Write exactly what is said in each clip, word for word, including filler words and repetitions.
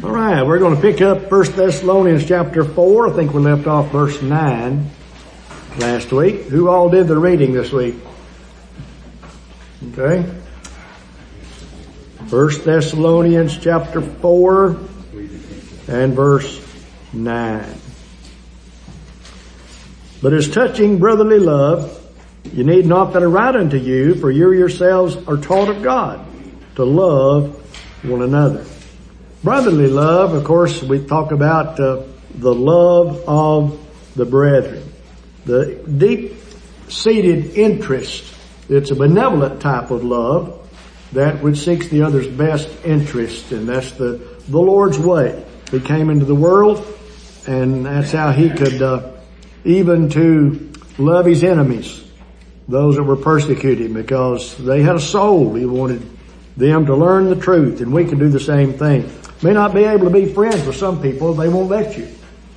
All right, we're going to pick up First Thessalonians chapter four. I think we left off verse nine last week. Who all did the reading this week? Okay. First Thessalonians chapter four and verse nine. But as touching brotherly love, you need not that I write unto you, for you yourselves are taught of God to love one another. Brotherly love, of course, we talk about uh, the love of the brethren. The deep-seated interest. It's a benevolent type of love that which seeks the other's best interest, and that's the, the Lord's way. He came into the world, and that's how he could uh, even to love his enemies, those that were persecuting, because they had a soul. He wanted them to learn the truth, and we can do the same thing. May not be able to be friends with some people, they won't let you.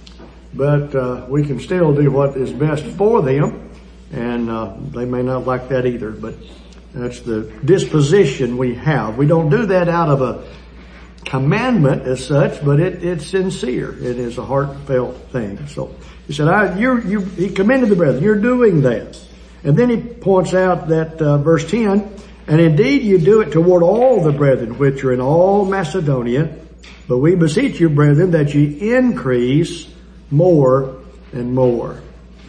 But uh, we can still do what is best for them, and uh, they may not like that either, but that's the disposition we have. We don't do that out of a commandment as such, but it, it's sincere. It is a heartfelt thing. So he said, I, you're, you, he commended the brethren, you're doing that. And then he points out that uh, verse ten, and indeed you do it toward all the brethren which are in all Macedonia, but we beseech you, brethren, that ye increase more and more.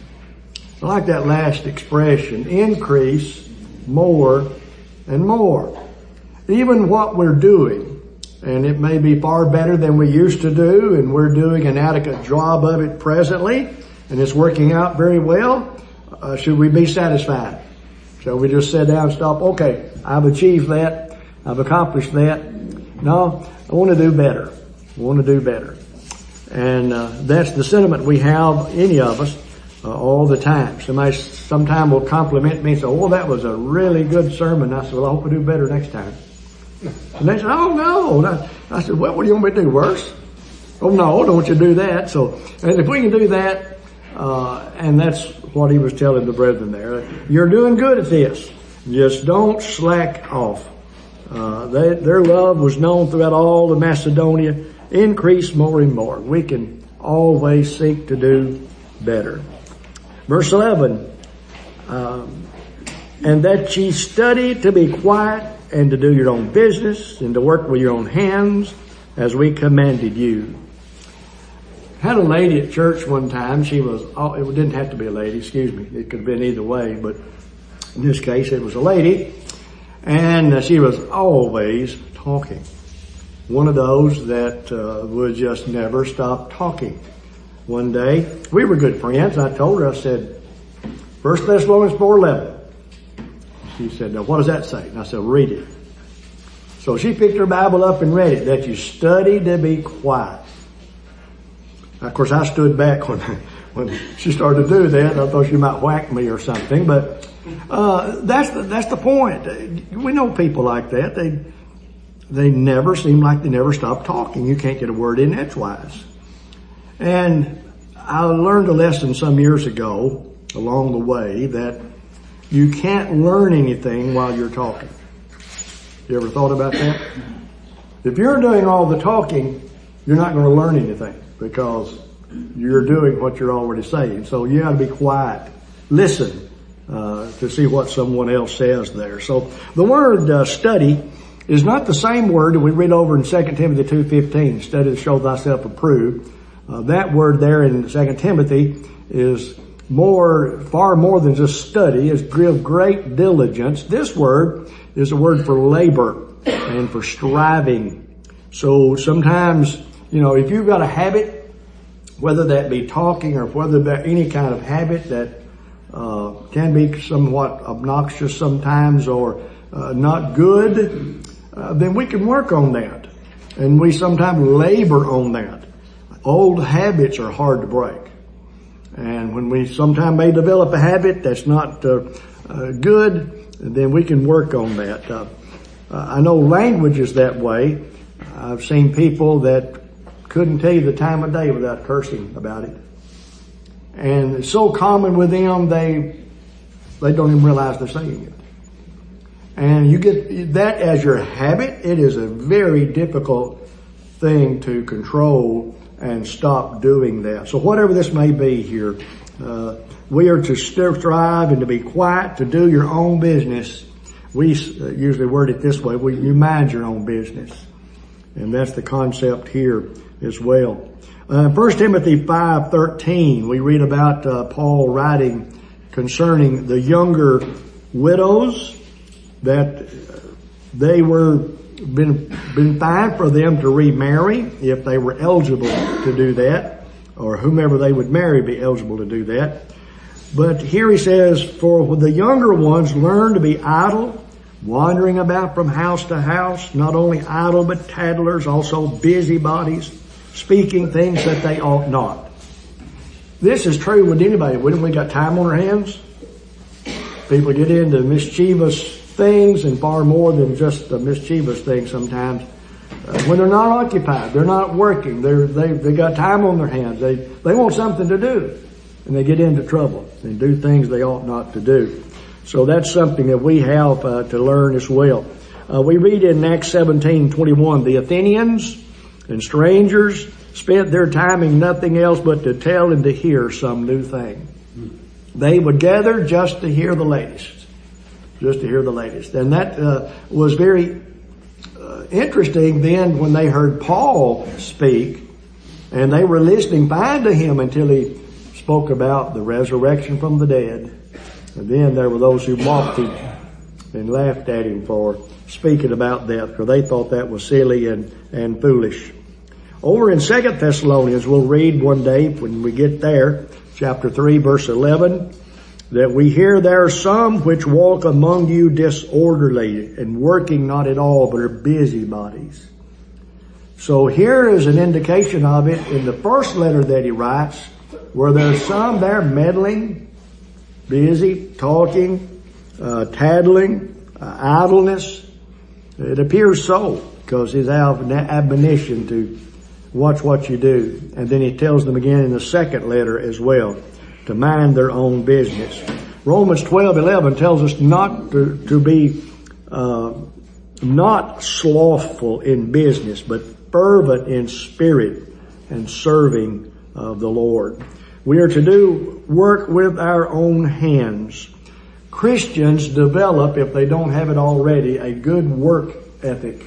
I like that last expression, increase more and more. Even what we're doing, and it may be far better than we used to do, and we're doing an adequate job of it presently, and it's working out very well, uh, should we be satisfied? Shall we just sit down and stop? Okay, I've achieved that. I've accomplished that. No, I want to do better. I want to do better. And uh, that's the sentiment we have, any of us, uh, all the time. Somebody sometime will compliment me and say, oh, that was a really good sermon. I said, well, I hope I do better next time. And they said, oh, no. And I, I said, well, what do you want me to do, worse? Oh, no, don't you do that. So, and if we can do that, uh, and that's what he was telling the brethren there, you're doing good at this. Just don't slack off. Uh, they, their love was known throughout all of Macedonia. Increase more and more. We can always seek to do better. Verse eleven, um, and that ye study to be quiet and to do your own business and to work with your own hands as we commanded you. Had a lady at church one time. She was, oh, it didn't have to be a lady, excuse me. It could have been either way, but in this case it was a lady. And she was always talking. One of those that uh, would just never stop talking. One day, we were good friends. I told her, I said, First Thessalonians four eleven. She said, now what does that say? And I said, read it. So she picked her Bible up and read it, that you study to be quiet. Of course, I stood back when when she started to do that. I thought she might whack me or something, but uh that's the that's the point. We know people like that. They they never seem like they never stop talking. You can't get a word in edgewise. And I learned a lesson some years ago along the way that you can't learn anything while you're talking. You ever thought about that? If you're doing all the talking, you're not going to learn anything because you're doing what you're already saying. So you got to be quiet. Listen uh, to see what someone else says there. So the word uh, study is not the same word that we read over in Second Timothy two fifteen, study to show thyself approved. Uh, that word there in Second Timothy is more, far more than just study, is give great diligence. This word is a word for labor and for striving. So sometimes, you know, if you've got a habit, whether that be talking or whether that any kind of habit that uh can be somewhat obnoxious sometimes or uh, not good, uh, then we can work on that. And we sometimes labor on that. Old habits are hard to break. And when we sometimes may develop a habit that's not uh, uh, good, then we can work on that. Uh, uh, I know language is that way. I've seen people that couldn't tell you the time of day without cursing about it. And it's so common with them, they they don't even realize they're saying it. And you get that as your habit, it is a very difficult thing to control and stop doing that. So whatever this may be here, uh, we are to strive and to be quiet, to do your own business. We usually word it this way, we, you mind your own business. And that's the concept here as well. Uh, First Timothy five thirteen, we read about uh, Paul writing concerning the younger widows, that they were been been fine for them to remarry if they were eligible to do that, or whomever they would marry be eligible to do that. But here he says, for the younger ones learn to be idle, wandering about from house to house, not only idle but tattlers, also busybodies, speaking things that they ought not. This is true with anybody. When we got time on our hands, people get into mischievous things, and far more than just the mischievous things sometimes. Uh, when they're not occupied, they're not working, they're, they they got time on their hands, they, they want something to do, and they get into trouble and do things they ought not to do. So that's something that we have uh, to learn as well. Uh, we read in Acts seventeen twenty-one, the Athenians and strangers spent their time in nothing else but to tell and to hear some new thing. They would gather just to hear the latest. Just to hear the latest. And that uh, was very uh, interesting then when they heard Paul speak, and they were listening fine to him until he spoke about the resurrection from the dead. And then there were those who mocked him and laughed at him for speaking about that, for they thought that was silly and, and foolish. Over in Second Thessalonians, we'll read one day when we get there, chapter three, verse eleven, that we hear there are some which walk among you disorderly and working not at all, but are busybodies. So here is an indication of it in the first letter that he writes, where there's some there meddling, busy, talking, uh, tattling, uh, idleness. It appears so, because his admonition to watch what you do. And then he tells them again in the second letter as well, to mind their own business. Romans twelve eleven tells us not to, to be uh, not slothful in business, but fervent in spirit and serving of the Lord. We are to do work with our own hands. Christians develop, if they don't have it already, a good work ethic.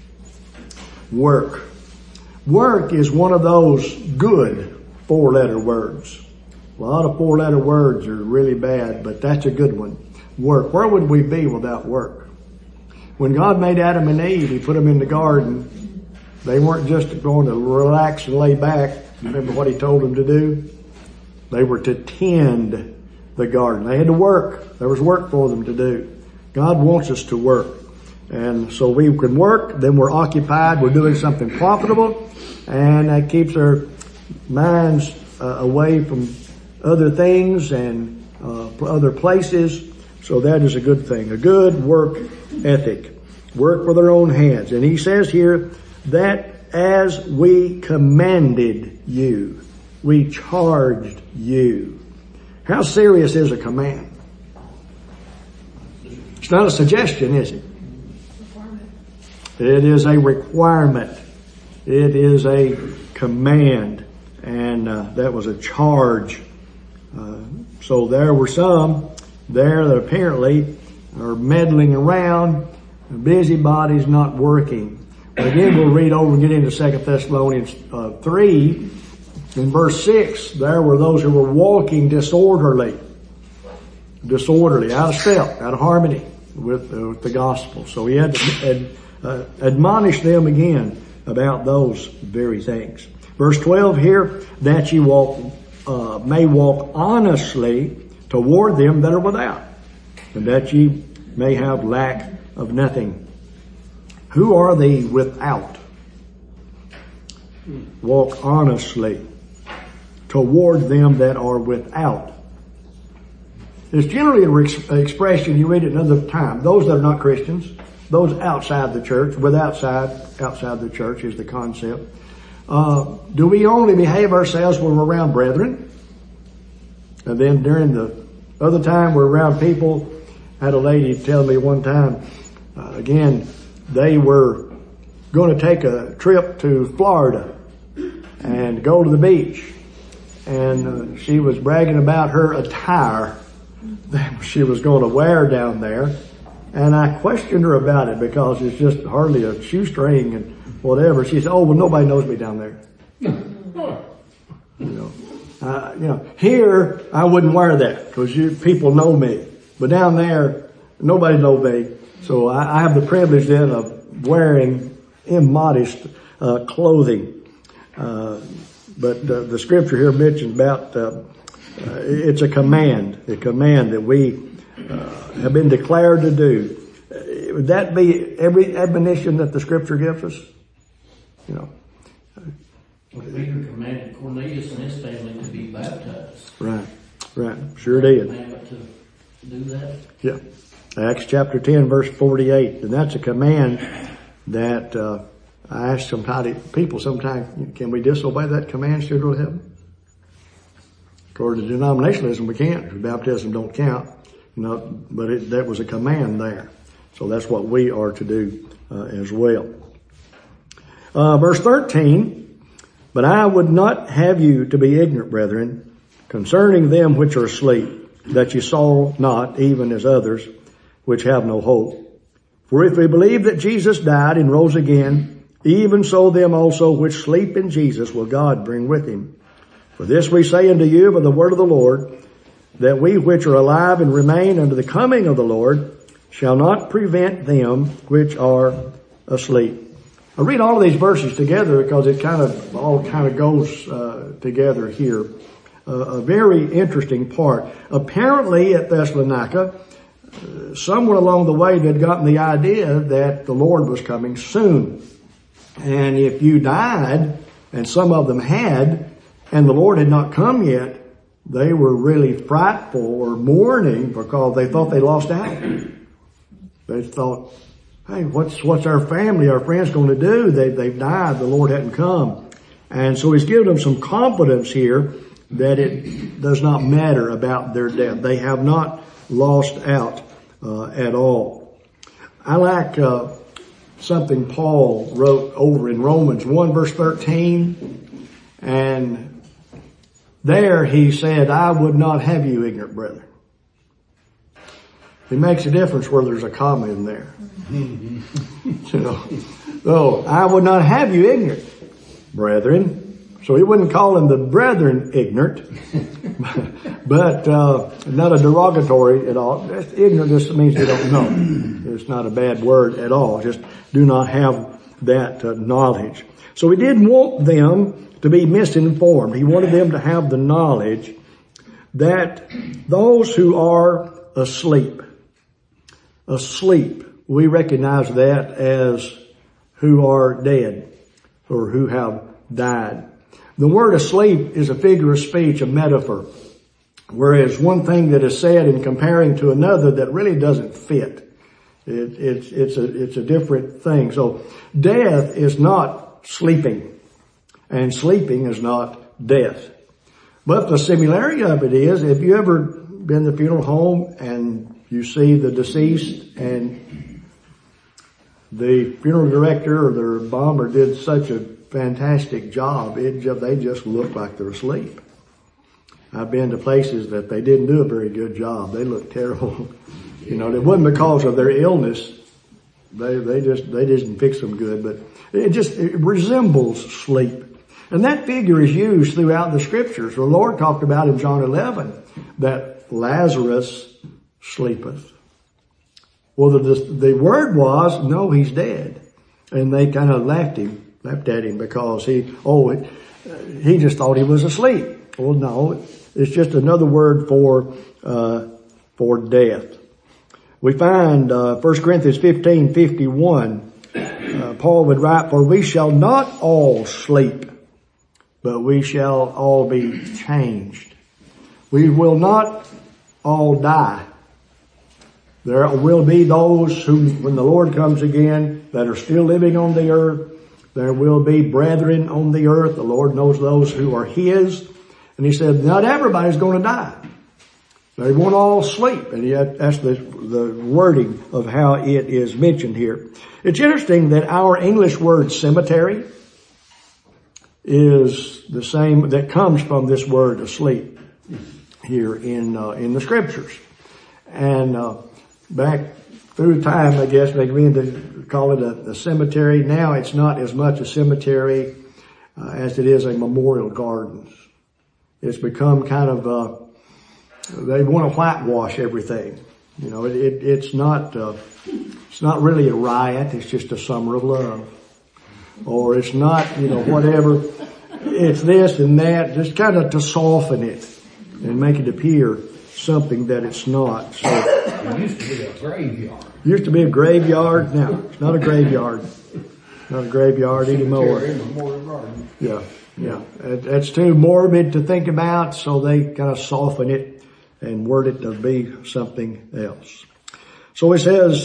Work. Work is one of those good four-letter words. A lot of four-letter words are really bad, but that's a good one. Work. Where would we be without work? When God made Adam and Eve, He put them in the garden. They weren't just going to relax and lay back. Remember what He told them to do? They were to tend the garden. They had to work. There was work for them to do. God wants us to work. And so we can work, then we're occupied, we're doing something profitable, and that keeps our minds uh, away from other things and uh, other places. So that is a good thing. A good work ethic. Work with our own hands. And he says here that as we commanded you, we charged you. How serious is a command? It's not a suggestion, is it? It is a requirement. It is a command. And uh, that was a charge. Uh, so there were some there that apparently are meddling around, busybodies not working. But again, we'll read over and get into Second Thessalonians uh, three. In verse six, there were those who were walking disorderly. Disorderly, out of step, out of harmony with, uh, with the gospel. So he had to ad, uh, admonish them again about those very things. Verse twelve here, that ye walk, uh, may walk honestly toward them that are without, and that ye may have lack of nothing. Who are they without? Walk honestly toward them that are without. It's generally an expression, you read it another time, those that are not Christians, those outside the church, with outside, outside the church is the concept. Uh, do we only behave ourselves when we're around brethren? And then during the other time we're around people, I had a lady tell me one time, uh, again, they were going to take a trip to Florida and go to the beach. And uh, she was bragging about her attire that she was going to wear down there. And I questioned her about it because it's just hardly a shoestring and whatever. She said, oh, well, nobody knows me down there. You know, uh, you know, here I wouldn't wear that because you people know me. But down there, nobody knows me. So I, I have the privilege then of wearing immodest uh, clothing. Uh, but uh, the scripture here mentions about, uh, uh, it's a command, a command that we uh, have been declared to do. Uh, would that be every admonition that the scripture gives us? You know. Well, Peter commanded Cornelius and his family to be baptized. Right, right. Sure did. Commandment to do that? Yeah. Acts chapter ten verse forty-eight. And that's a command that, uh, I ask sometimes, people sometimes, can we disobey that command to go to heaven? According to denominationalism, we can't. Baptism don't count. You know, but it, that was a command there. So that's what we are to do, uh, as well. Uh, verse thirteen, but I would not have you to be ignorant, brethren, concerning them which are asleep, that ye saw not, even as others, which have no hope. For if we believe that Jesus died and rose again, even so them also which sleep in Jesus will God bring with him. For this we say unto you by the word of the Lord, that we which are alive and remain unto the coming of the Lord shall not prevent them which are asleep. I read all of these verses together because it kind of all kind of goes uh, together here. Uh, a very interesting part. Apparently at Thessalonica, uh, somewhere along the way they'd gotten the idea that the Lord was coming soon. And if you died, and some of them had, and the Lord had not come yet, they were really frightful or mourning because they thought they lost out. They thought, hey, what's, what's our family, our friends going to do? They, they've died. The Lord hadn't come. And so he's given them some confidence here that it does not matter about their death. They have not lost out, uh, at all. I like, uh, something Paul wrote over in Romans one verse thirteen. And there he said, I would not have you ignorant, brethren. It makes a difference where there's a comma in there. You know, so I would not have you ignorant, brethren. So he wouldn't call them the brethren ignorant, but uh not a derogatory at all. That's ignorant just means they don't know. It's not a bad word at all. Just do not have that uh, knowledge. So he didn't want them to be misinformed. He wanted them to have the knowledge that those who are asleep, asleep, we recognize that as who are dead or who have died. The word asleep is a figure of speech, a metaphor, whereas one thing that is said in comparing to another that really doesn't fit. It, it's, it's a, it's a different thing. So death is not sleeping and sleeping is not death. But the similarity of it is, if you ever been to the funeral home and you see the deceased and the funeral director or the embalmer did such a fantastic job, it just, they just look like they're asleep. I've been to places that they didn't do a very good job. They looked terrible. You know, it wasn't because of their illness. They, they just, they didn't fix them good, but it just, it resembles sleep. And that figure is used throughout the scriptures. The Lord talked about in John eleven that Lazarus sleepeth. Well, the, the word was, no, he's dead. And they kind of laughed him, laughed at him because he, oh, it, he just thought he was asleep. Well, no, it's just another word for, uh, for death. We find, uh, First Corinthians fifteen fifty-one, uh, Paul would write, for we shall not all sleep, but we shall all be changed. We will not all die. There will be those who, when the Lord comes again, that are still living on the earth. There will be brethren on the earth. The Lord knows those who are His. And He said, not everybody's going to die. They won't all sleep, and yet that's the, the wording of how it is mentioned here. It's interesting that our English word cemetery is the same, that comes from this word asleep here in, uh, in the scriptures. And, uh, back through time, I guess, they began to call it a, a cemetery. Now it's not as much a cemetery, uh, as it is a memorial gardens. It's become kind of, uh, they want to whitewash everything. You know, it, it it's not, uh, it's not really a riot. It's just a summer of love. Or it's not, you know, whatever. It's this and that, just kind of to soften it and make it appear something that it's not. So it used to be a graveyard. Used to be a graveyard. Now it's not a graveyard. Not a graveyard anymore. Yeah, yeah. That's too morbid to think about, so they kind of soften it and word it to be something else. So it says,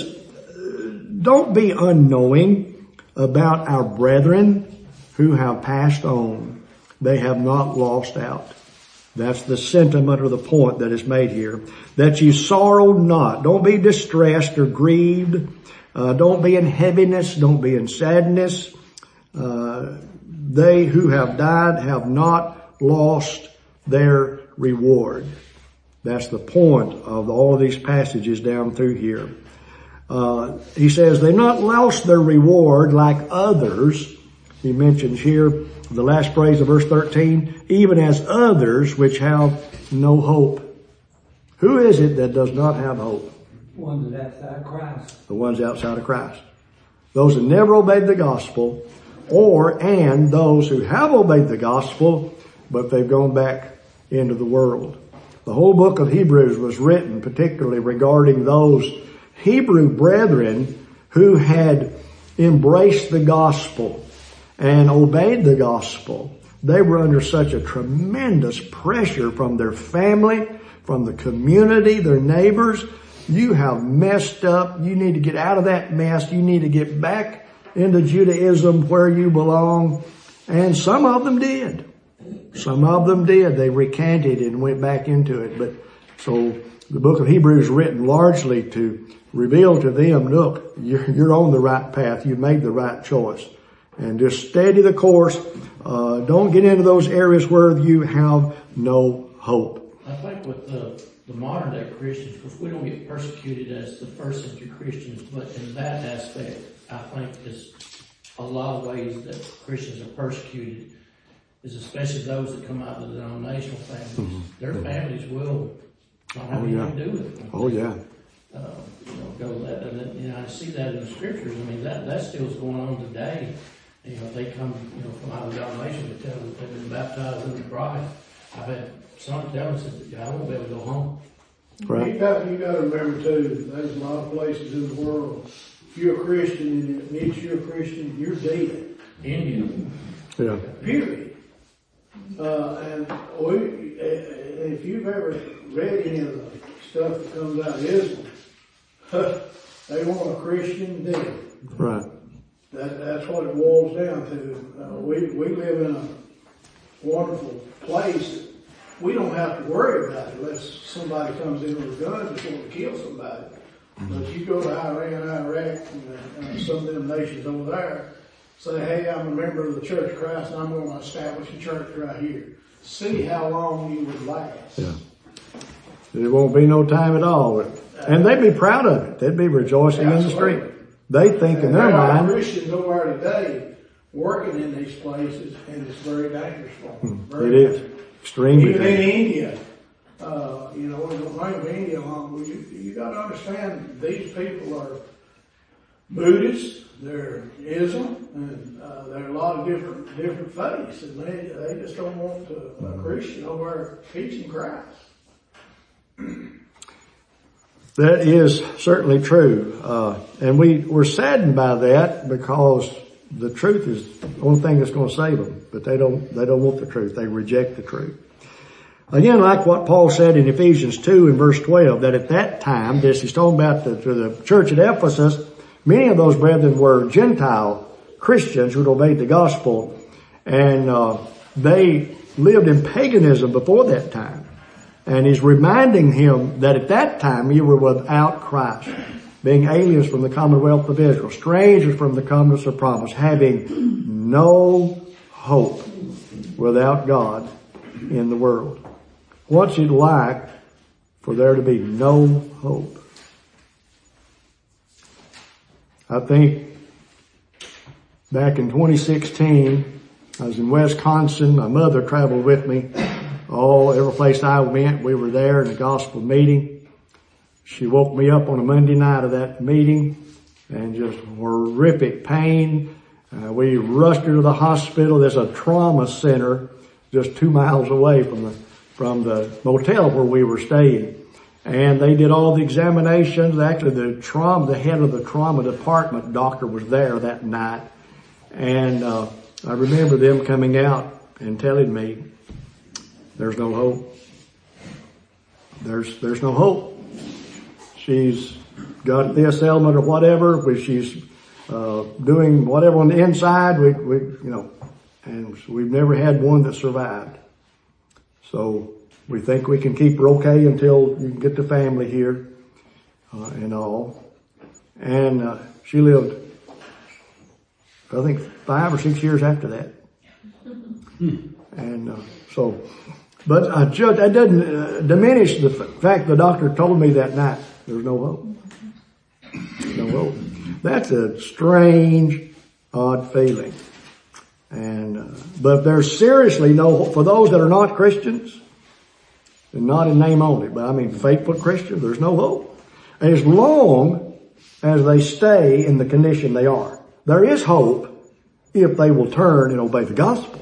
don't be unknowing about our brethren who have passed on. They have not lost out. That's the sentiment or the point that is made here. That you sorrow not. Don't be distressed or grieved. Uh, don't be in heaviness. Don't be in sadness. Uh, they who have died have not lost their reward. That's the point of all of these passages down through here. Uh, he says they've not lost their reward like others. He mentions here the last phrase of verse thirteen, even as others which have no hope. Who is it that does not have hope? The ones outside Christ. The ones outside of Christ. Those who never obeyed the gospel, or, and those who have obeyed the gospel, but they've gone back into the world. The whole book of Hebrews was written particularly regarding those Hebrew brethren who had embraced the gospel and obeyed the gospel. They were under such a tremendous pressure from their family, from the community, their neighbors. You have messed up. You need to get out of that mess. You need to get back into Judaism where you belong. And some of them did. Some of them did. They recanted and went back into it. But so the book of Hebrews is written largely to reveal to them, look, you're, you're on the right path. You made the right choice. And just steady the course. Uh, don't get into those areas where you have no hope. I think with the, the modern day Christians, because we don't get persecuted as the first century Christians, but in that aspect, I think is a lot of ways that Christians are persecuted, is especially those that come out of the denominational families. Mm-hmm. Their families will not have oh, anything yeah. to do with them. Oh yeah. Uh, you know, go that, and then, you know, I see that in the scriptures. I mean, that, that still is going on today. You know, they come, you know, from out of the denomination to tell that they've been baptized into Christ. I've had some tell us that I won't be able to go home. Right. You got, you got to remember too, there's a lot of places in the world, if you're a Christian and it means you're a Christian, you're dead. India. Yeah. Period. Uh, and we, if you've ever read any of the stuff that comes out of Islam, they want a Christian dead. Right. That, that's what it boils down to. Uh, we, we live in a wonderful place. We don't have to worry about it unless somebody comes in with a gun just want to kill somebody. Mm-hmm. But you go to Iran, Iraq, and uh, some of them nations over there, say, hey, I'm a member of the Church of Christ and I'm going to establish a church right here. See how long you would last. Yeah. There won't be no time at all. And they'd be proud of it. They'd be rejoicing in the street. They think in their mind. There are Christians over today working in these places, and it's very dangerous for them. Very It is. Extremely Even in dangerous. India, uh, you know, we don't bring India along, but you, you gotta understand these people are Buddhists, they're Islam, and, uh, there are a lot of different, different faiths, and they, they just don't want to, a Christian over there teaching Christ. That is certainly true. Uh, and we, we're saddened by that because the truth is the only thing that's going to save them. But they don't, they don't want the truth. They reject the truth. Again, like what Paul said in Ephesians two and verse twelve, that at that time, this he's talking about the, to the church at Ephesus, many of those brethren were Gentile Christians who'd obeyed the gospel. And, uh, they lived in paganism before that time. And he's reminding him that at that time you were without Christ, being aliens from the commonwealth of Israel, strangers from the covenants of promise, having no hope without God in the world. What's it like for there to be no hope? I think back in twenty sixteen, I was in Wisconsin. My mother traveled with me. Oh, every place I went, we were there in a gospel meeting. She woke me up on a Monday night of that meeting and just horrific pain. Uh, we rushed her to the hospital. There's a trauma center just two miles away from the, from the motel where we were staying. And they did all the examinations. Actually, the trauma, the head of the trauma department doctor was there that night. And, uh, I remember them coming out and telling me, there's no hope. There's, there's no hope. She's got this ailment or whatever, which she's, uh, doing whatever on the inside. We, we, you know, and we've never had one that survived. So we think we can keep her okay until you can get the family here, uh, and all. And, uh, she lived, I think five or six years after that. And, uh, so, but I just, that doesn't uh, diminish the f- fact the doctor told me that night there's no hope. No hope. That's a strange, odd feeling. And, uh, but there's seriously no hope for those that are not Christians, and not in name only, but I mean faithful Christians, there's no hope. As long as they stay in the condition they are. There is hope if they will turn and obey the gospel.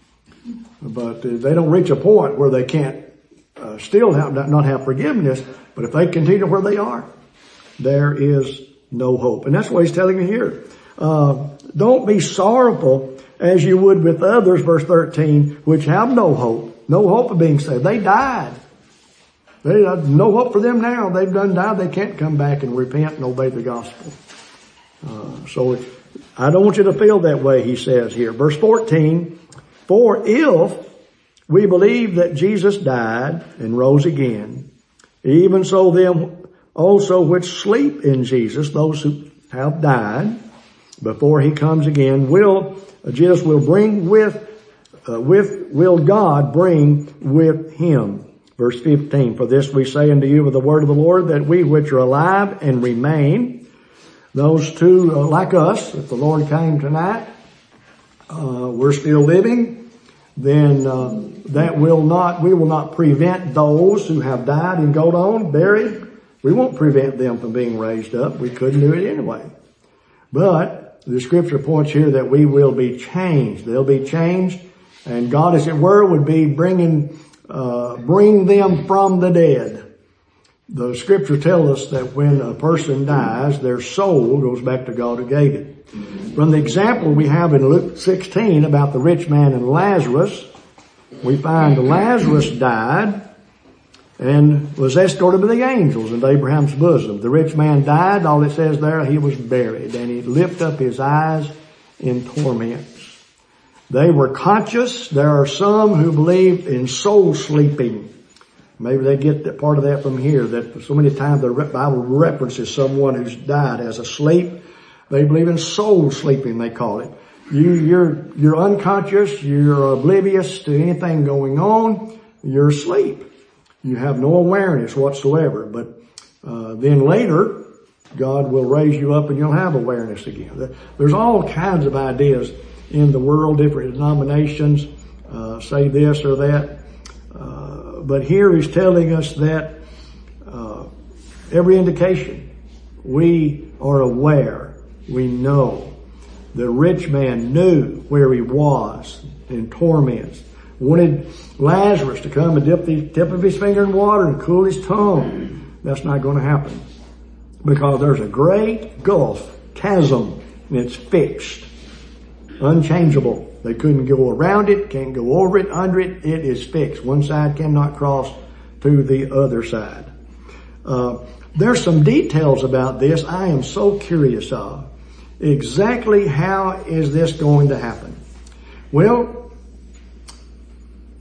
But they don't reach a point where they can't uh, still have, not have forgiveness. But if they continue where they are, there is no hope. And that's what he's telling you here. Uh, don't be sorrowful as you would with others, verse thirteen, which have no hope. No hope of being saved. They died. They have no hope for them now. They've done died. They can't come back and repent and obey the gospel. Uh, so I don't want you to feel that way, he says here. Verse fourteen, for if we believe that Jesus died and rose again, even so them also which sleep in Jesus, those who have died before he comes again, will, Jesus will bring with, uh, with, will God bring with him. Verse fifteen, for this we say unto you with the word of the Lord, that we which are alive and remain, those two uh, like us, if the Lord came tonight, uh, we're still living, then uh, that will not, we will not prevent those who have died and gone on, buried. We won't prevent them from being raised up. We couldn't do it anyway. But the scripture points here that we will be changed. They'll be changed, and God, as it were, would be bringing, uh, bring them from the dead. The scripture tells us that when a person dies, their soul goes back to God who gave it. From the example we have in Luke sixteen about the rich man and Lazarus, we find Lazarus died and was escorted by the angels into Abraham's bosom. The rich man died, all it says there, he was buried, and he lifted up his eyes in torments. They were conscious. There are some who believe in soul sleeping. Maybe they get that part of that from here, that so many times the Bible references someone who's died as asleep. They believe in soul sleeping, they call it. You, you're, you're unconscious, you're oblivious to anything going on, you're asleep. You have no awareness whatsoever. But, uh, then later, God will raise you up and you'll have awareness again. There's all kinds of ideas in the world, different denominations, uh, say this or that. Uh, But here he's telling us that uh, every indication, we are aware, we know. The rich man knew where he was in torments. Wanted Lazarus to come and dip the tip of his finger in water and cool his tongue. That's not going to happen, because there's a great gulf, chasm, and it's fixed, unchangeable. They couldn't go around it, can't go over it, under it. It is fixed. One side cannot cross to the other side. Uh, there's some details about this I am so curious of. Exactly how is this going to happen? Well,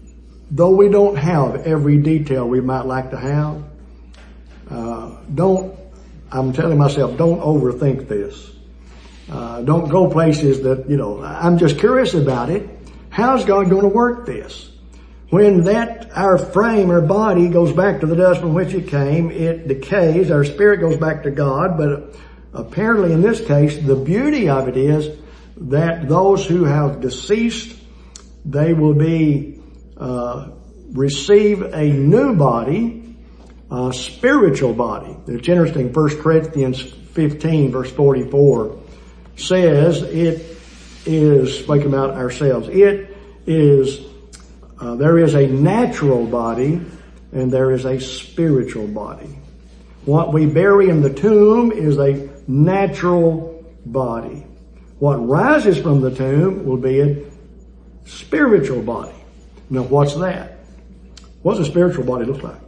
though we don't have every detail we might like to have, uh, don't, I'm telling myself, don't overthink this. Uh, don't go places that, you know, I'm just curious about it. How's God going to work this? When that, our frame, our body goes back to the dust from which it came, it decays, our spirit goes back to God, but apparently in this case, the beauty of it is that those who have deceased, they will be, uh, receive a new body, a spiritual body. It's interesting, First Corinthians fifteen verse forty-four says it is, speaking about ourselves, it is, uh, there is a natural body and there is a spiritual body. What we bury in the tomb is a natural body. What rises from the tomb will be a spiritual body. Now what's that? What's a spiritual body look like?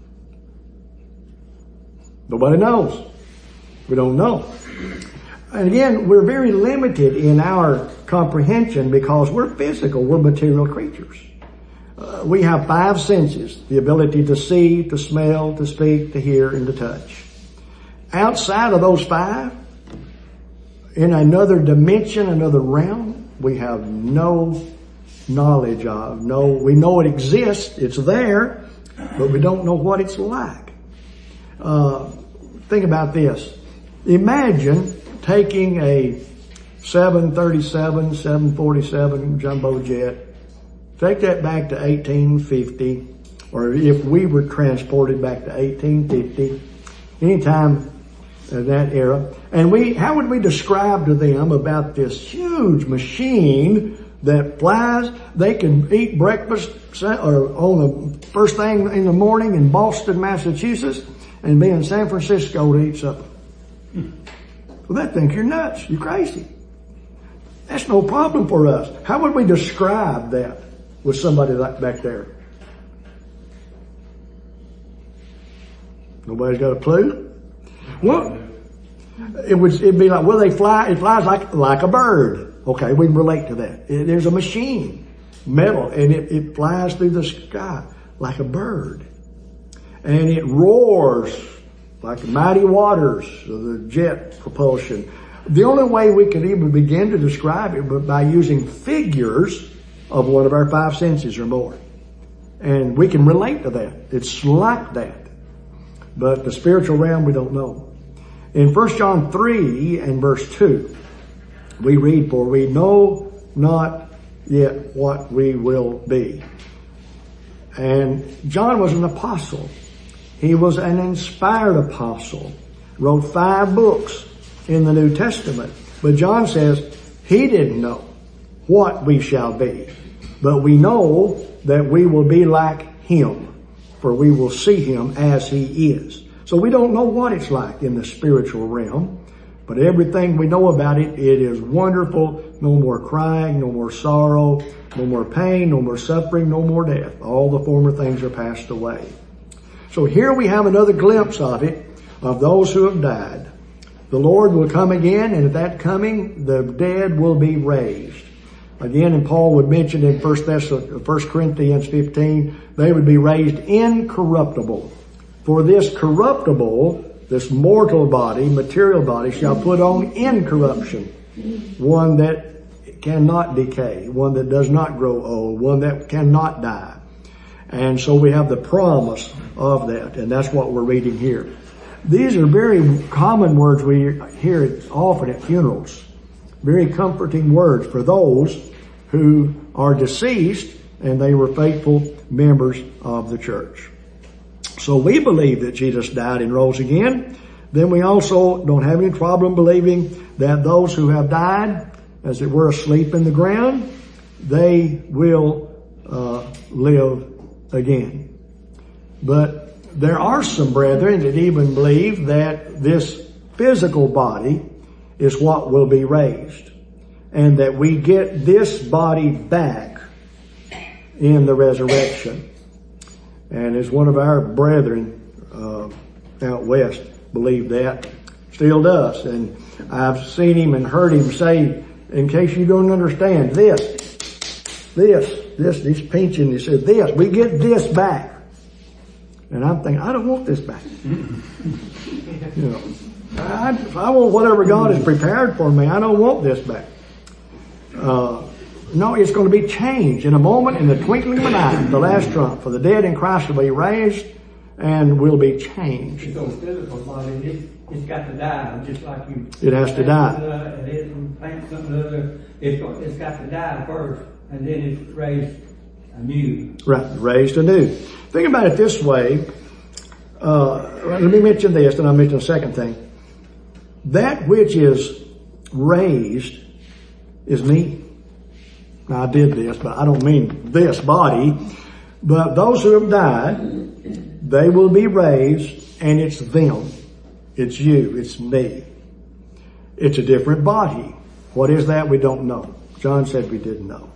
Nobody knows. We don't know. And again, we're very limited in our comprehension because we're physical, we're material creatures. Uh, we have five senses, the ability to see, to smell, to speak, to hear, and to touch. Outside of those five, in another dimension, another realm, we have no knowledge of. No, we know it exists, it's there, but we don't know what it's like. Uh, think about this. Imagine taking a seven thirty-seven, seven forty-seven jumbo jet, take that back to eighteen fifty, or if we were transported back to eighteen fifty, anytime in that era, and we, how would we describe to them about this huge machine that flies? They can eat breakfast or on the first thing in the morning in Boston, Massachusetts, and be in San Francisco to eat supper. Well, they think you're nuts. You're crazy. That's no problem for us. How would we describe that with somebody like back there? Nobody's got a clue? Well, it would, it'd be like, well, they fly, it flies like, like a bird. Okay, we can relate to that. It, there's a machine, metal, and it, it flies through the sky like a bird. And it roars like mighty waters of the jet propulsion. The only way we could even begin to describe it was by using figures of one of our five senses or more. And we can relate to that. It's like that. But the spiritual realm, we don't know. In First John three and verse two, we read, for we know not yet what we will be. And John was an apostle. He was an inspired apostle, wrote five books in the New Testament. But John says he didn't know what we shall be. But we know that we will be like him, for we will see him as he is. So we don't know what it's like in the spiritual realm, but everything we know about it, it is wonderful. No more crying, no more sorrow, no more pain, no more suffering, no more death. All the former things are passed away. So here we have another glimpse of it, of those who have died. The Lord will come again, and at that coming, the dead will be raised. Again, and Paul would mention in First Corinthians fifteen, they would be raised incorruptible. For this corruptible, this mortal body, material body, shall put on incorruption. One that cannot decay, one that does not grow old, one that cannot die. And so we have the promise of that, and that's what we're reading here. These are very common words we hear often at funerals. Very comforting words for those who are deceased and they were faithful members of the church. So we believe that Jesus died and rose again. Then we also don't have any problem believing that those who have died, as it were asleep in the ground, they will uh, live again. But there are some brethren that even believe that this physical body is what will be raised, and that we get this body back in the resurrection. And as one of our brethren uh, out west believed that, still does. And I've seen him and heard him say, in case you don't understand this, this, this, he's pinching, he said, this, we get this back. And I'm thinking, I don't want this back. You know, I, I want whatever God has prepared for me. I don't want this back. Uh, no, it's going to be changed in a moment, in the twinkling of an eye, the last trump. For the dead in Christ will be raised and will be changed. It's those physical body, it, it's got to die, just like you. It has to die. Uh, and it plant something other, it's, it's got to die first, and then it's raised anew. Right, raised anew. Think about it this way. Uh, let me mention this, and I'll mention the second thing. That which is raised is me. Now I did this, but I don't mean this body. But those who have died, they will be raised, and it's them. It's you. It's me. It's a different body. What is that? We don't know. John said we didn't know.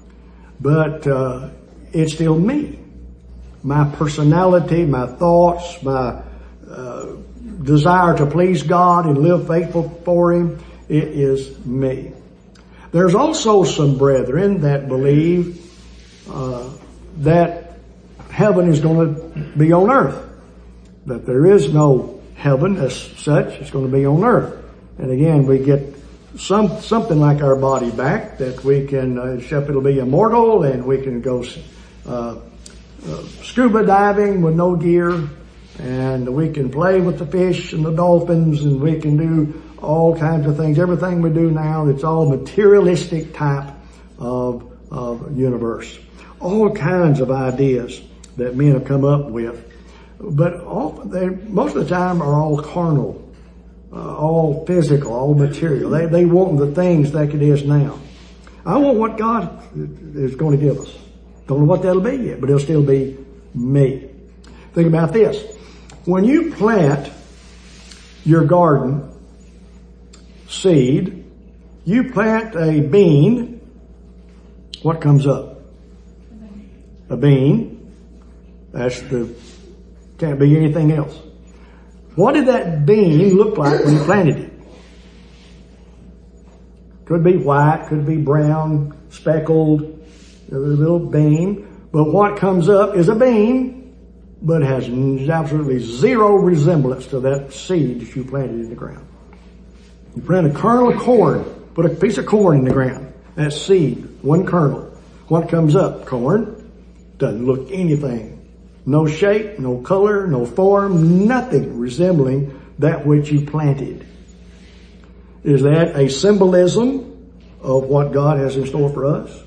But uh, it's still me. My personality, my thoughts, my uh, desire to please God and live faithful for Him, it is me. There's also some brethren that believe uh, that heaven is going to be on earth. That there is no heaven as such. It's going to be on earth. And again, we get some something like our body back, that we can, uh, except it'll be immortal, and we can go uh, uh, scuba diving with no gear, and we can play with the fish and the dolphins, and we can do all kinds of things. Everything we do now, it's all materialistic type of, of universe. All kinds of ideas that men have come up with. But all, they, most of the time are all carnal, uh, all physical, all material. They, they want the things like it is now. I want what God is going to give us. Don't know what that'll be yet, but it'll still be me. Think about this. When you plant your garden seed, you plant a bean, what comes up? A bean. That's the, can't be anything else. What did that bean look like when you planted it? Could be white, could be brown, speckled, a little bean. But what comes up is a bean, but has absolutely zero resemblance to that seed that you planted in the ground. You plant a kernel of corn, put a piece of corn in the ground. That's seed, one kernel. What comes up? Corn. Doesn't look anything. No shape, no color, no form, nothing resembling that which you planted. Is that a symbolism of what God has in store for us?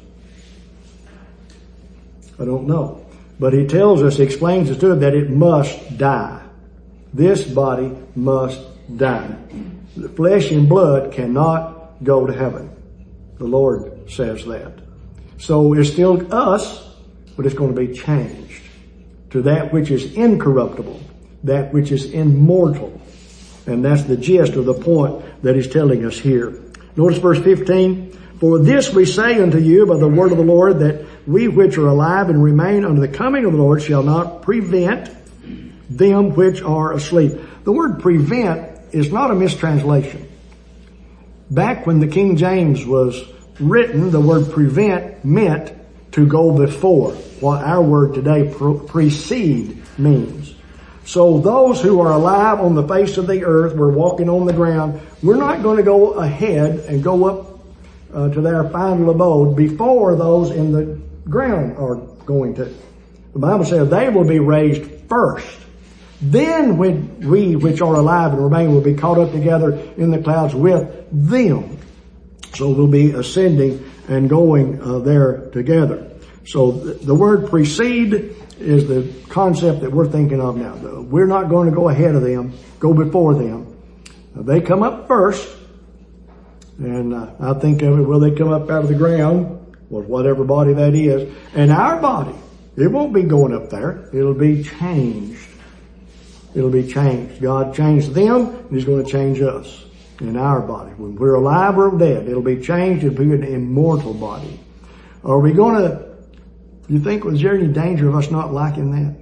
I don't know. But He tells us, He explains it to us that it must die. This body must die. The flesh and blood cannot go to heaven. The Lord says that. So it's still us, but it's going to be changed to that which is incorruptible, that which is immortal. And that's the gist of the point that He's telling us here. Notice verse fifteen. For this we say unto you by the word of the Lord, that we which are alive and remain unto the coming of the Lord shall not prevent them which are asleep. The word prevent is not a mistranslation. Back when the King James was written, the word prevent meant to go before, what our word today precede means. So those who are alive on the face of the earth, we're walking on the ground, we're not going to go ahead and go up uh, to their final abode before those in the ground are going to. The Bible says they will be raised first. Then when we which are alive and remain will be caught up together in the clouds with them. So we'll be ascending and going uh, there together. So th- the word precede is the concept that we're thinking of now. We're not going to go ahead of them, go before them. Uh, they come up first. And uh, I think of it, well, they come up out of the ground, well, whatever body that is. And our body, it won't be going up there. It'll be changed. It'll be changed. God changed them, and He's going to change us in our body. When we're alive or dead, it'll be changed. It'll be an immortal body. Are we going to, you think, was there any danger of us not liking that?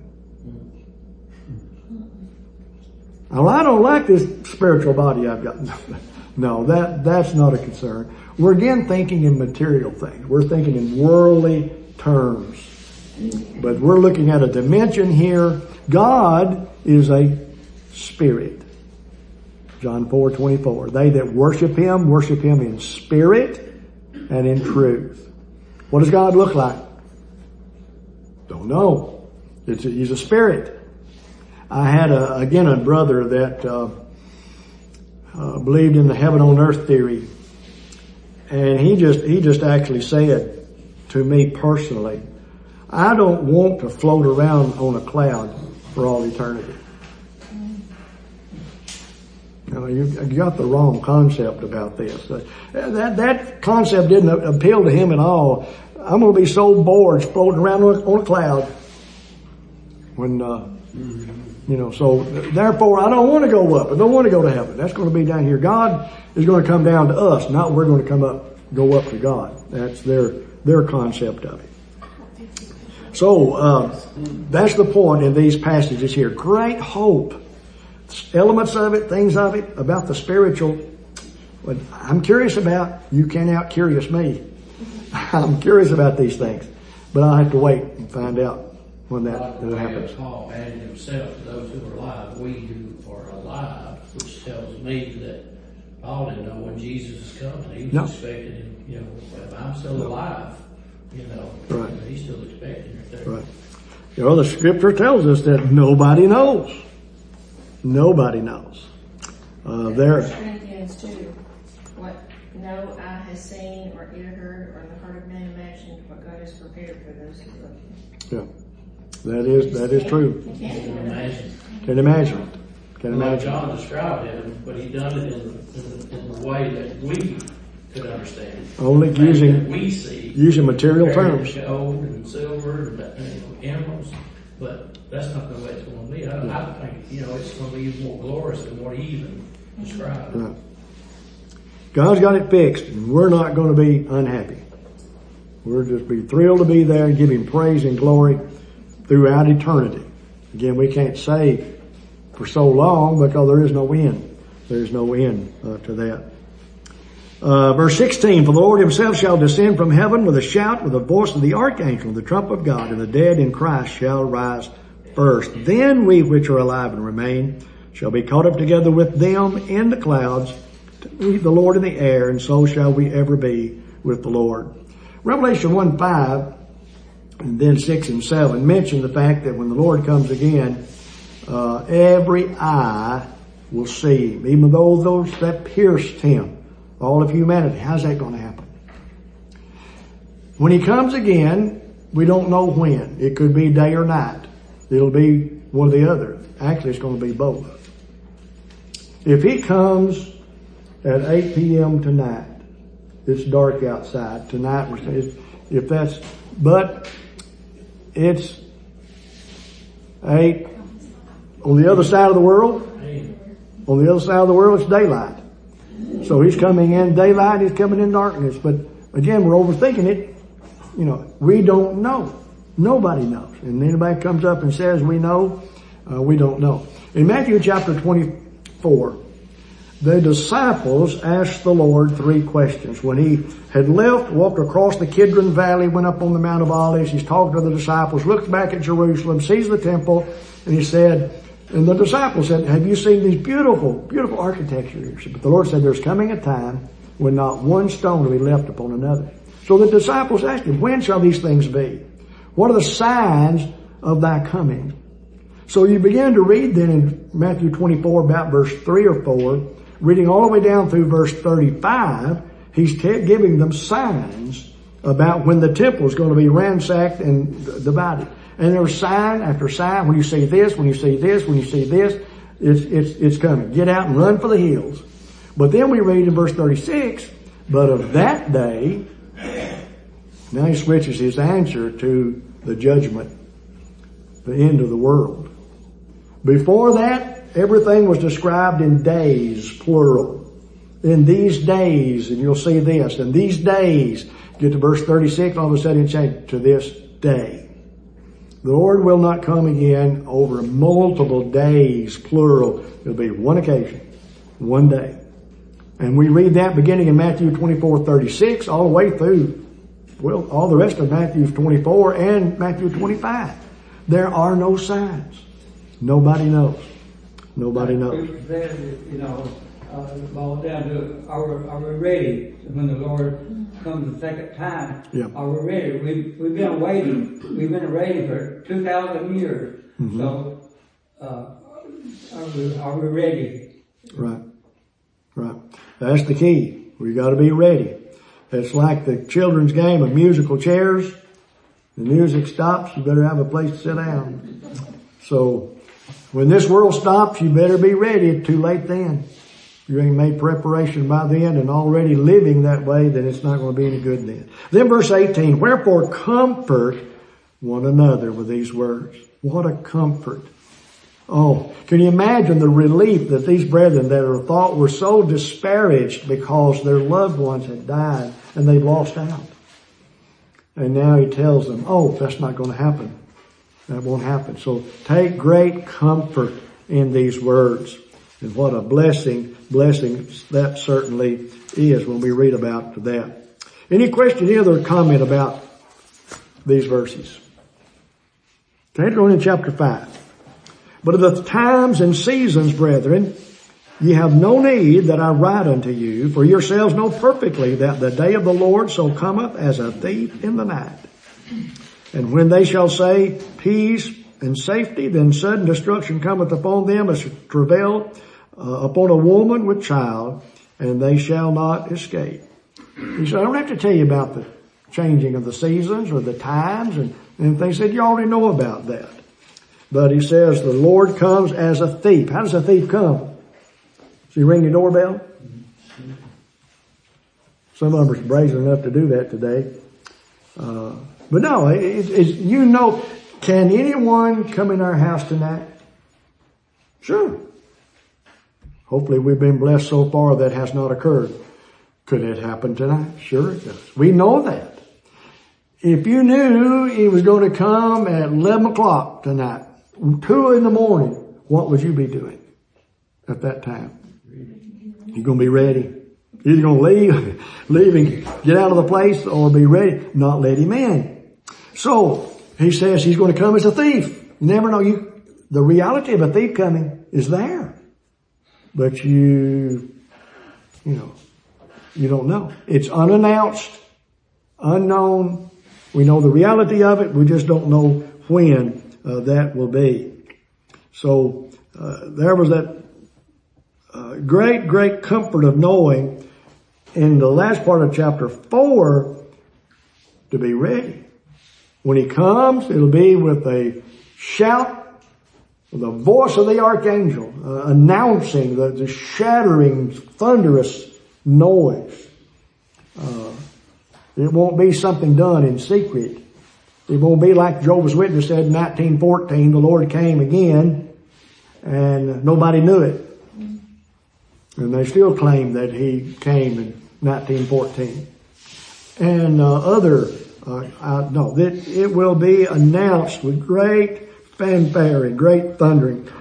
Well, I don't like this spiritual body I've got. No, that, that's not a concern. we're again thinking in material things. We're thinking in worldly terms. But we're looking at a dimension here. God is a spirit. John four twenty-four. They that worship Him, worship Him in spirit and in truth. What does God look like? Don't know. It's a, He's a spirit. I had a, again a brother that uh, uh, believed in the heaven on earth theory. And he just, he just actually said to me personally, I don't want to float around on a cloud for all eternity. You know, you, you got the wrong concept about this. Uh, that, that concept didn't appeal to him at all. I'm going to be so bored floating around on a, on a cloud. When, uh, you know, so therefore I don't want to go up. I don't want to go to heaven. That's going to be down here. God is going to come down to us, not we're going to come up, go up to God. That's their, their concept of it. So, uh, that's the point in these passages here. Great hope. Elements of it, things of it, about the spiritual. What I'm curious about, you can't out curious me. I'm curious about these things. But I'll have to wait and find out when that, that happens. Paul added himself to those who are alive, we who are alive, which tells me that Paul didn't know when Jesus is coming. He was no. expecting him, you know, if I'm still no. alive, you know, right. he's still expecting it there. Right. You know, the scripture tells us that nobody knows. Nobody knows. Uh, there. First Corinthians two. What no eye has seen or ear heard or the heart of man imagined what God has prepared for those who love Him. Yeah. That is, that is true. You can't Can imagine. Can imagine. Can Like imagine. John described it, but he done it in, in, in the way that we could understand. Only The using, that we see. using material terms. Gold and silver and you know, emeralds, but that's not the way it's going to be. I, I think, you know, it's going to be more glorious than what he even described. Right. God's got it fixed, and we're not going to be unhappy. We'll just be thrilled to be there and give Him praise and glory throughout eternity. Again, we can't say for so long because there is no end. There's no end uh, to that. Uh, verse sixteen, for the Lord Himself shall descend from heaven with a shout, with the voice of the archangel, the trump of God, and the dead in Christ shall rise first. Then we which are alive and remain shall be caught up together with them in the clouds to meet the Lord in the air, and so shall we ever be with the Lord. Revelation one five and then six and seven mention the fact that when the Lord comes again, uh, every eye will see Him, even though those that pierced Him, all of humanity. How's that going to happen? When He comes again, we don't know when. It could be day or night. It'll be one or the other. Actually, it's going to be both. If He comes at eight p.m. tonight, it's dark outside. Tonight, if that's, but it's eight on the other side of the world. On the other side of the world, it's daylight. So He's coming in daylight, He's coming in darkness. But again, we're overthinking it. You know, we don't know. Nobody knows. And anybody comes up and says we know, uh, we don't know. In Matthew chapter twenty-four, the disciples asked the Lord three questions. When He had left, walked across the Kidron Valley, went up on the Mount of Olives, He's talking to the disciples, looked back at Jerusalem, sees the temple, and He said, and the disciples said, have you seen these beautiful, beautiful architecture? But the Lord said, there's coming a time when not one stone will be left upon another. So the disciples asked Him, when shall these things be? What are the signs of Thy coming? So you begin to read then in Matthew twenty-four about verse three or four, reading all the way down through verse thirty-five, He's t- giving them signs about when the temple is going to be ransacked and divided. And there's sign after sign. When you see this, when you see this, when you see this, it's, it's, it's coming. Get out and run for the hills. But then we read in verse thirty-six, but of that day, now He switches His answer to the judgment, the end of the world. Before that, everything was described in days, plural. In these days, and you'll see this, in these days, get to verse thirty-six, all of a sudden it changed to this day. The Lord will not come again over multiple days, plural. It'll be one occasion, one day. And we read that beginning in Matthew twenty-four thirty-six all the way through, well, all the rest of Matthew twenty-four and Matthew twenty-five. There are no signs. Nobody knows. Nobody knows. You know, uh, all down to are, are we ready when the Lord comes the second time? Yeah. Are we ready? We've, we've been waiting. We've been waiting for two thousand years. Mm-hmm. So, uh, are we, are we ready? Right. Right. That's the key. We got to be ready. It's like the children's game of musical chairs. The music stops, you better have a place to sit down. So, when this world stops, you better be ready. It's too late then. If you ain't made preparation by then and already living that way, then it's not going to be any good then. Then verse eighteen, wherefore comfort one another with these words. What a comfort. Oh, can you imagine the relief that these brethren that are thought were so disparaged because their loved ones had died and they lost out. And now he tells them, oh, that's not going to happen. That won't happen. So take great comfort in these words. And what a blessing, blessing that certainly is when we read about that. Any question, any other comment about these verses? Okay, going in chapter five. But of the times and seasons, brethren, ye have no need that I write unto you, for yourselves know perfectly that the day of the Lord so cometh as a thief in the night. And when they shall say peace and safety, then sudden destruction cometh upon them as travail uh, upon a woman with child, and they shall not escape. He said, I don't have to tell you about the changing of the seasons or the times and, and things that you already know about that. But he says the Lord comes as a thief. How does a thief come? Does he ring your doorbell? Some of them are brazen enough to do that today. Uh, but no, it, it's, you know, can anyone come in our house tonight? Sure. Hopefully we've been blessed so far that has not occurred. Could it happen tonight? Sure it does. We know that. If you knew he was going to come at eleven o'clock tonight, two in the morning, what would you be doing at that time? You're going to be ready. You're either going to leave, leave and get out of the place or be ready, not let him in. So, he says he's going to come as a thief. You never know. You, the reality of a thief coming is there. But you, you know, you don't know. It's unannounced, unknown. We know the reality of it. We just don't know when uh, that will be. So, uh, there was that uh, great, great comfort of knowing in the last part of chapter four to be ready. When he comes, it'll be with a shout, with the voice of the archangel, uh, announcing the, the shattering, thunderous noise. Uh, it won't be something done in secret. It won't be like Jehovah's Witness said in nineteen fourteen, the Lord came again and nobody knew it. And they still claim that he came in nineteen fourteen. And uh, other, uh, uh, no, that it will be announced with great fanfare and great thundering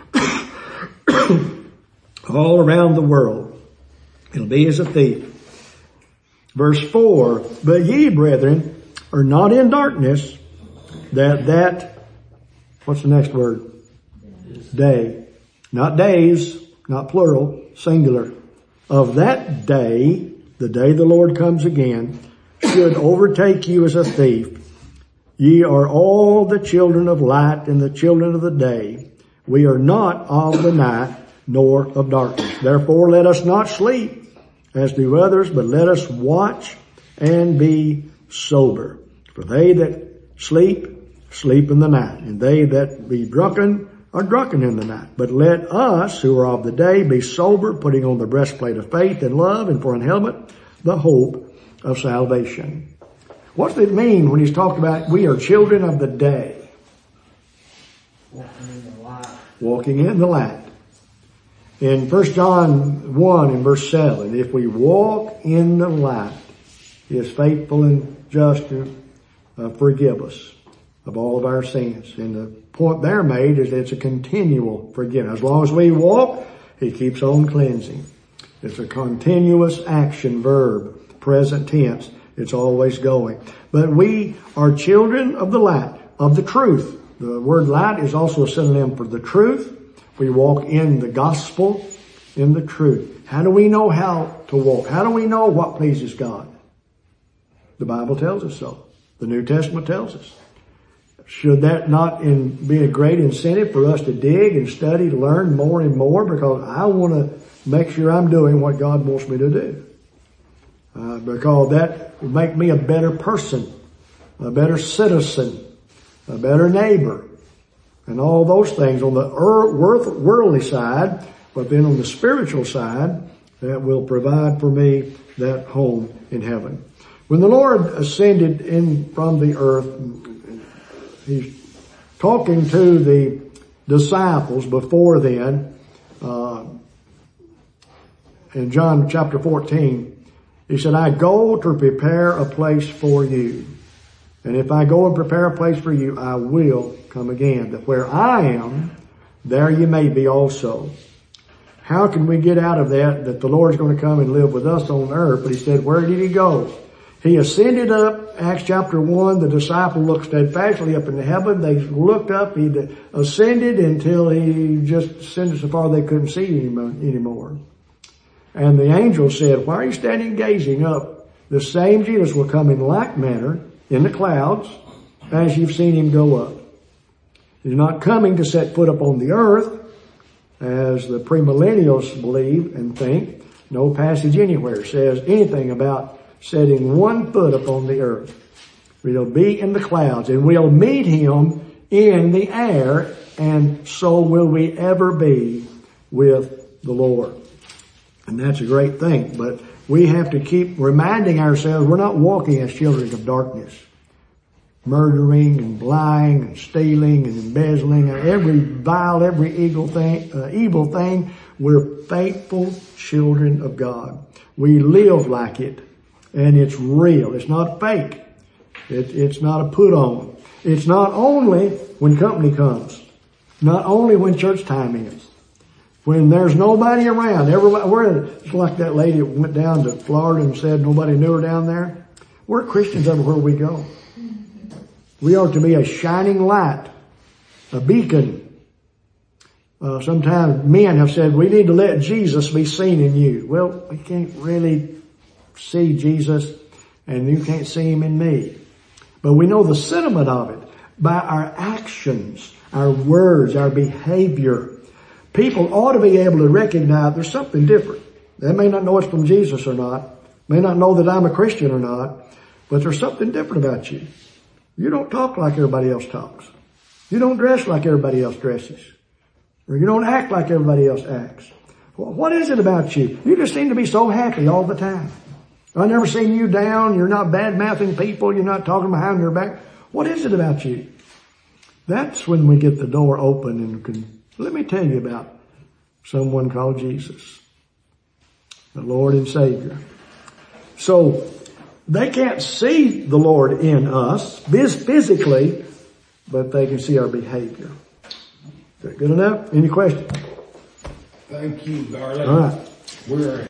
all around the world. It'll be as a thief. Verse four, but ye, brethren, are not in darkness, that that, what's the next word? Day. Not days, not plural, singular. Of that day, the day the Lord comes again, should overtake you as a thief. Ye are all the children of light and the children of the day. We are not of the night, nor of darkness. Therefore let us not sleep, as do others, but let us watch and be sober. For they that sleep, sleep in the night, and they that be drunken are drunken in the night. But let us, who are of the day, be sober, putting on the breastplate of faith and love, and for an helmet, the hope of salvation. What does it mean when he's talking about we are children of the day? Walking in the light. Walking in the light. In First John one and verse seven, if we walk in the light, he is faithful and just to uh, forgive us of all of our sins. And the point there made is that it's a continual forgiveness. As long as we walk, he keeps on cleansing. It's a continuous action verb, present tense. It's always going. But we are children of the light, of the truth. The word light is also a synonym for the truth. We walk in the gospel, in the truth. How do we know how to walk? How do we know what pleases God? The Bible tells us so. The New Testament tells us. Should that not in, be a great incentive for us to dig and study, to learn more and more? Because I want to make sure I'm doing what God wants me to do. Uh, because that will make me a better person, a better citizen, a better neighbor, and all those things on the worldly side. But then on the spiritual side, that will provide for me that home in heaven. When the Lord ascended in from the earth, He's talking to the disciples before then, uh, in John chapter fourteen, He said, I go to prepare a place for you. And if I go and prepare a place for you, I will come again. That where I am, there you may be also. How can we get out of that, that the Lord's going to come and live with us on earth? But He said, where did He go? He ascended up, Acts chapter one, the disciple looked steadfastly up into heaven. They looked up, He ascended until He just ascended so far they couldn't see Him anymore. And the angel said, why are you standing gazing up? The same Jesus will come in like manner in the clouds as you've seen Him go up. He's not coming to set foot upon the earth, as the premillennials believe and think. No passage anywhere says anything about setting one foot upon the earth. We'll be in the clouds and we'll meet Him in the air, and so will we ever be with the Lord. And that's a great thing. But we have to keep reminding ourselves we're not walking as children of darkness. Murdering and lying and stealing and embezzling and every vile, every evil thing, uh, evil thing. We're faithful children of God. We live like it. And it's real. It's not fake. It, it's not a put on. It's not only when company comes. Not only when church time is. When there's nobody around. Everybody, we're, it's like that lady that went down to Florida and said nobody knew her down there. We're Christians everywhere we go. We are to be a shining light. A beacon. Uh, sometimes men have said we need to let Jesus be seen in you. Well, we can't really see Jesus, and you can't see Him in me. But we know the sentiment of it by our actions, our words, our behavior. People ought to be able to recognize there's something different. They may not know it's from Jesus or not, may not know that I'm a Christian or not, but there's something different about you. You don't talk like everybody else talks. You don't dress like everybody else dresses. Or you don't act like everybody else acts. Well, what is it about you? You just seem to be so happy all the time. I've never seen you down. You're not bad-mouthing people. You're not talking behind their back. What is it about you? That's when we get the door open and can, let me tell you about someone called Jesus, the Lord and Savior. So they can't see the Lord in us physically, but they can see our behavior. Is that good enough? Any questions? Thank you, darling. All right. We're